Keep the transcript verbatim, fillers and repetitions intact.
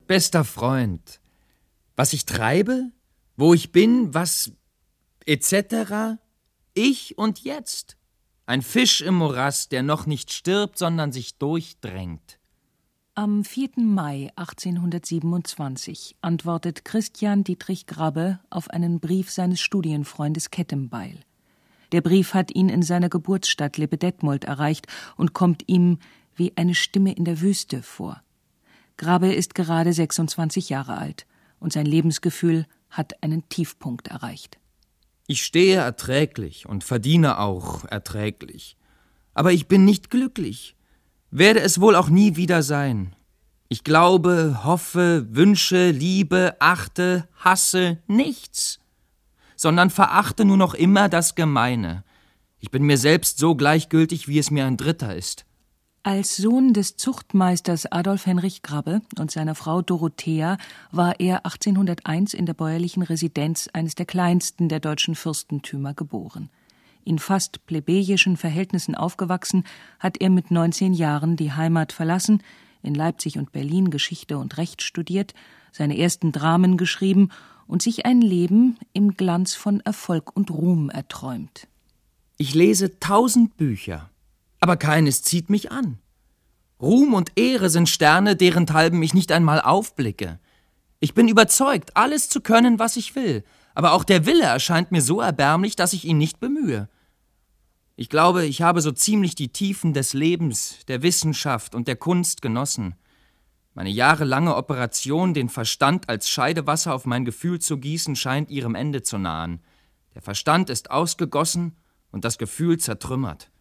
Bester Freund, was ich treibe, wo ich bin, was et cetera, ich und jetzt. Ein Fisch im Morass, der noch nicht stirbt, sondern sich durchdrängt. Am vierten Mai achtzehnhundertsiebenundzwanzig antwortet Christian Dietrich Grabbe auf einen Brief seines Studienfreundes Kettenbeil. Der Brief hat ihn in seiner Geburtsstadt Lebedetmold erreicht und kommt ihm wie eine Stimme in der Wüste vor. Grabbe ist gerade sechsundzwanzig Jahre alt und sein Lebensgefühl hat einen Tiefpunkt erreicht. Ich stehe erträglich und verdiene auch erträglich. Aber ich bin nicht glücklich, werde es wohl auch nie wieder sein. Ich glaube, hoffe, wünsche, liebe, achte, hasse nichts, sondern verachte nur noch immer das Gemeine. Ich bin mir selbst so gleichgültig, wie es mir ein Dritter ist. Als Sohn des Zuchtmeisters Adolf Henrich Grabbe und seiner Frau Dorothea war er achtzehnhunderteins in der bäuerlichen Residenz eines der kleinsten der deutschen Fürstentümer geboren. In fast plebejischen Verhältnissen aufgewachsen, hat er mit neunzehn Jahren die Heimat verlassen, in Leipzig und Berlin Geschichte und Recht studiert, seine ersten Dramen geschrieben und sich ein Leben im Glanz von Erfolg und Ruhm erträumt. Ich lese tausend Bücher, aber keines zieht mich an. Ruhm und Ehre sind Sterne, derenthalben ich nicht einmal aufblicke. Ich bin überzeugt, alles zu können, was ich will, aber auch der Wille erscheint mir so erbärmlich, dass ich ihn nicht bemühe. Ich glaube, ich habe so ziemlich die Tiefen des Lebens, der Wissenschaft und der Kunst genossen. Meine jahrelange Operation, den Verstand als Scheidewasser auf mein Gefühl zu gießen, scheint ihrem Ende zu nahen. Der Verstand ist ausgegossen und das Gefühl zertrümmert.